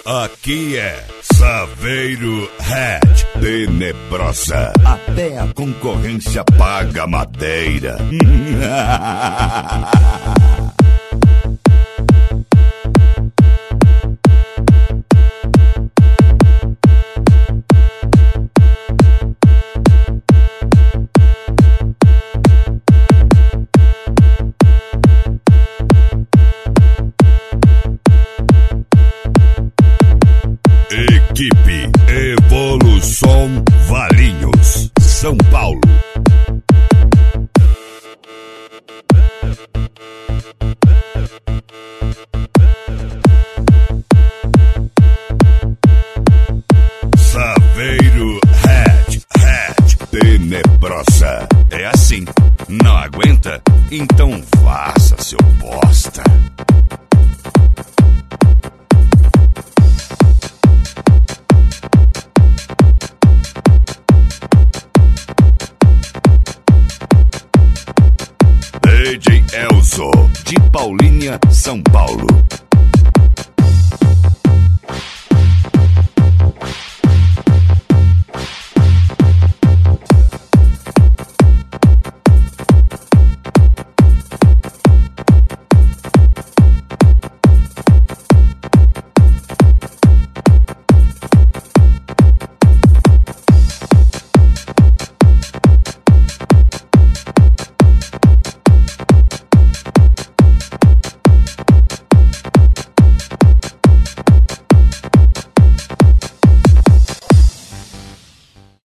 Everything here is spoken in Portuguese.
Aqui é Saveiro Red, tenebrosa. Até a concorrência paga madeira. Equipe Evolução Valinhos, São Paulo. Saveiro Red, tenebrosa. É assim, não aguenta? Então faça, seu bosta. DJ Elzo, de Paulínia, São Paulo.